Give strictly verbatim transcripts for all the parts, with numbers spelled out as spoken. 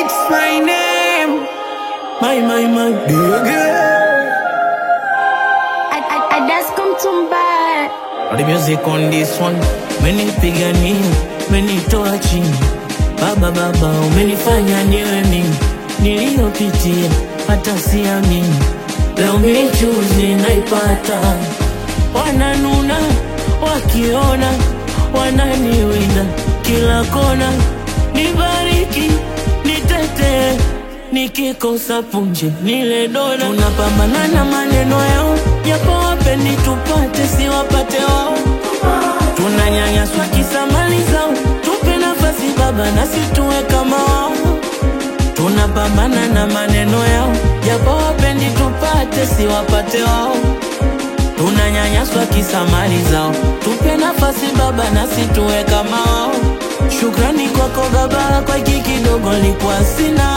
It's my name, my, my, my big girl. I, I, I just come to buy. All the music on this one. Many pigani, many toa chini. Baba baba, umenifanya niwe mimi. Niliyopitia hata siamini. Leo michuzi naipata. Wananuna, wakiona, wananiwinda kila kona. Nibariki, nitete, nikikosa punje nile dona. Tunapambana na maneno yao, japo wapendi tupate si wapate wao. Tunanyanyaswa kisa mali zao, tupe nafasi baba nasi tuwe kama wao. Tunapambana na maneno yao, japo wapendi tupate si wapate wao. Tunanyanyaswa kisa mali zao, tupe nafasi baba nasi tuwe kama wao. Shukrani kwako baba kwa hiki kidogo nilikuwa sina.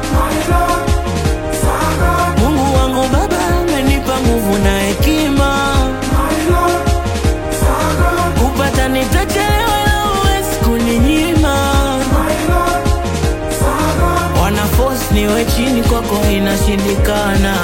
Mungu wangu baba amenipa nguvu na hekima. Kupata nitachelewa na uwezi kuninyima. Wana force niwe chini kwako inashindikana.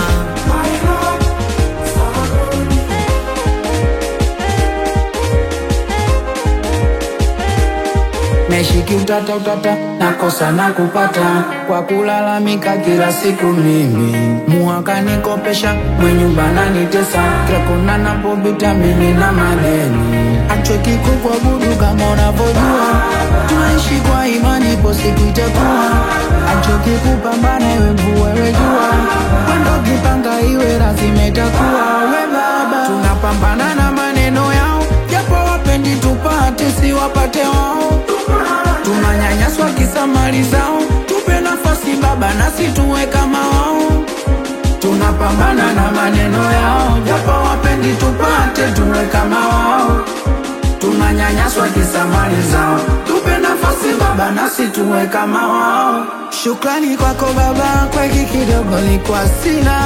Meshiki utata utata, nakosa na kupata. Kwa kulalamika kila siku mimi muhaka nikopesha, mwenye nyumba nitesa. Kila kona napopita mimi na madeni. Achweki kukuabudu kama unavyojua. Tunaishi kwa imani ipo siku itakuwa. Achoki kupambana iwe mvua iwe jua. Wendo kipanga iwe lazima itakuwa. We baba, tunapambana na maneno yao, japo wapendi tupate si wapate wao. Tunanyanyaswa kisa mali zao, tupe nafasi baba nasi tuwe kama wao. Tunapambana na maneno yao, japo wapendi tupate tuwe kama wao. Tunanyanyaswa kisa mali zao, tupe nafasi baba nasi tuwe kama wao. Shukrani kwako baba kwa hiki kidogo nilikuwa sina.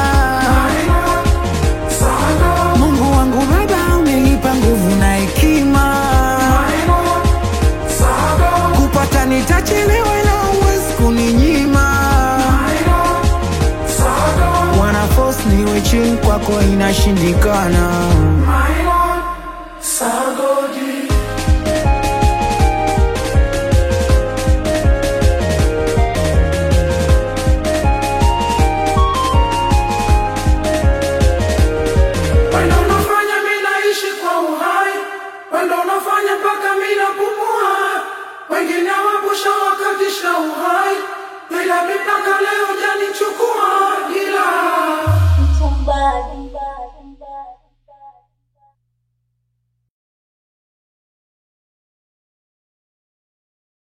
Mungu wangu baba umenipa nguvu na hekima. Kupata nitachelewa na uwezi kuninyima. Wana force niwe chini kwako inashindikana.